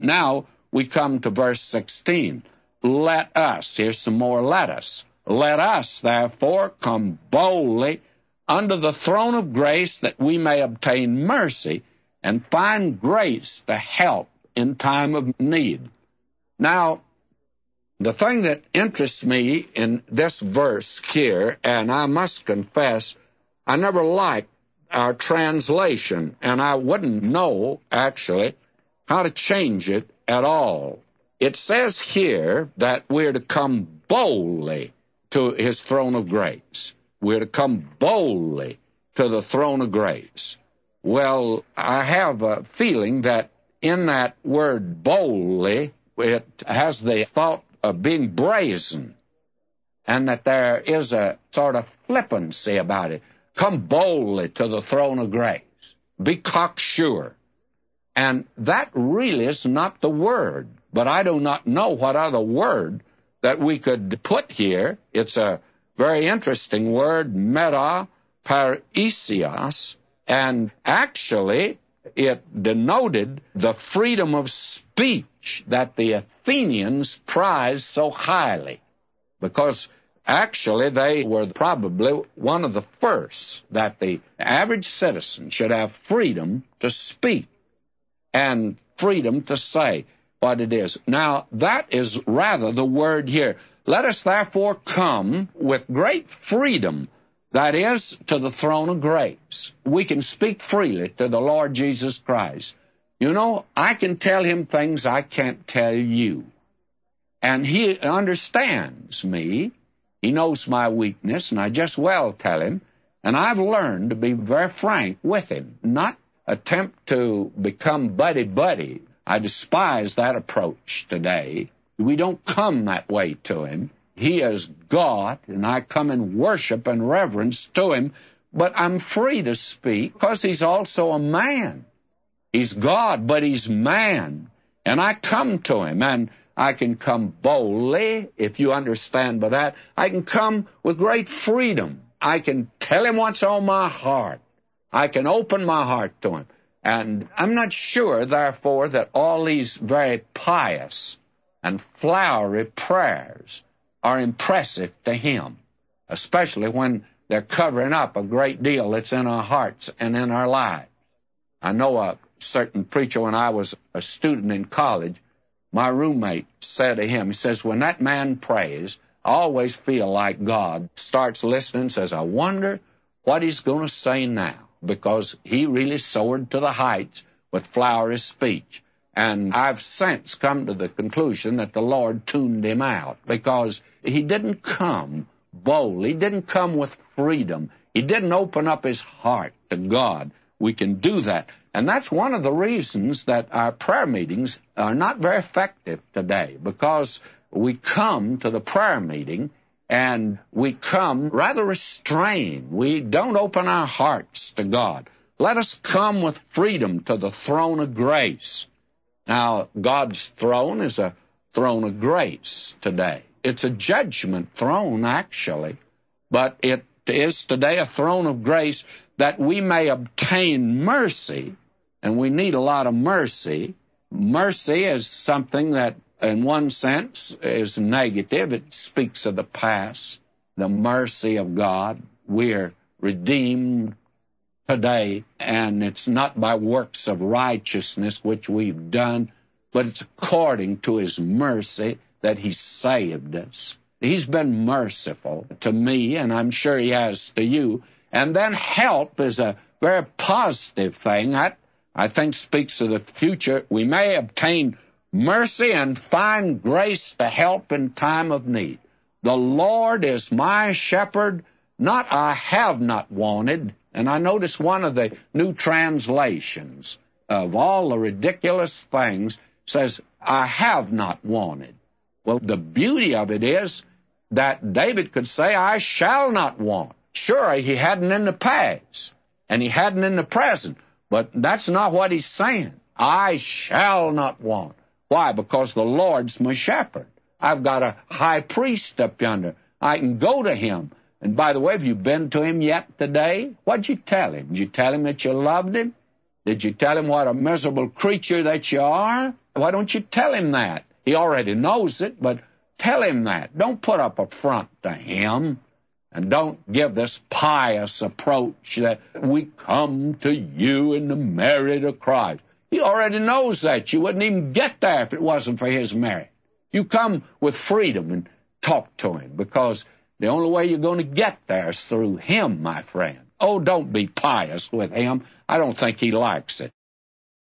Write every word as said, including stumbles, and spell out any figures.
Now we come to verse sixteen. Let us, here's some more let us. Let us, therefore, come boldly under the throne of grace that we may obtain mercy and find grace to help in time of need. Now, the thing that interests me in this verse here, and I must confess, I never liked our translation, and I wouldn't know, actually, how to change it at all. It says here that we're to come boldly to his throne of grace. We're to come boldly to the throne of grace. Well, I have a feeling that in that word boldly, it has the thought of being brazen, and that there is a sort of flippancy about it. Come boldly to the throne of grace. Be cocksure. And that really is not the word, but I do not know what other word that we could put here. It's a very interesting word, meta parisios, and actually it denoted the freedom of speech that the Athenians prized so highly, because actually they were probably one of the first that the average citizen should have freedom to speak and freedom to say what it is. Now, that is rather the word here. Let us therefore come with great freedom, that is, to the throne of grace. We can speak freely to the Lord Jesus Christ. You know, I can tell him things I can't tell you. And he understands me. He knows my weakness, and I just well tell him. And I've learned to be very frank with him, not attempt to become buddy-buddy. I despise that approach today. We don't come that way to him. He is God, and I come in worship and reverence to him, but I'm free to speak because he's also a man. He's God, but he's man. And I come to him, and I can come boldly, if you understand by that. I can come with great freedom. I can tell him what's on my heart. I can open my heart to him. And I'm not sure, therefore, that all these very pious and flowery prayers are impressive to him, especially when they're covering up a great deal that's in our hearts and in our lives. I know a certain preacher, when I was a student in college, my roommate said to him, he says, when that man prays, I always feel like God starts listening and says, I wonder what he's going to say now, because he really soared to the heights with flowery speech. And I've since come to the conclusion that the Lord tuned him out, because he didn't come boldly. He didn't come with freedom. He didn't open up his heart to God. We can do that. And that's one of the reasons that our prayer meetings are not very effective today, because we come to the prayer meeting and we come rather restrained. We don't open our hearts to God. Let us come with freedom to the throne of grace. Now, God's throne is a throne of grace today. It's a judgment throne, actually, but it is today a throne of grace that we may obtain mercy, and we need a lot of mercy. Mercy is something that, in one sense, is negative. It speaks of the past, the mercy of God. We're redeemed today, and it's not by works of righteousness which we've done, but it's according to his mercy that he saved us. He's been merciful to me, and I'm sure he has to you. And then help is a very positive thing. That, I think, speaks of the future. We may obtain mercy and find grace to help in time of need. The Lord is my shepherd, not I have not wanted. And I notice one of the new translations of all the ridiculous things says, I have not wanted. Well, the beauty of it is that David could say, I shall not want. Sure, he hadn't in the past, and he hadn't in the present, but that's not what he's saying. I shall not want. Why? Because the Lord's my shepherd. I've got a high priest up yonder. I can go to him. And by the way, have you been to him yet today? What'd you tell him? Did you tell him that you loved him? Did you tell him what a miserable creature that you are? Why don't you tell him that? He already knows it, but tell him that. Don't put up a front to him. And don't give this pious approach that we come to you in the merit of Christ. He already knows that. You wouldn't even get there if it wasn't for his merit. You come with freedom and talk to him, because the only way you're going to get there is through him, my friend. Oh, don't be pious with him. I don't think he likes it.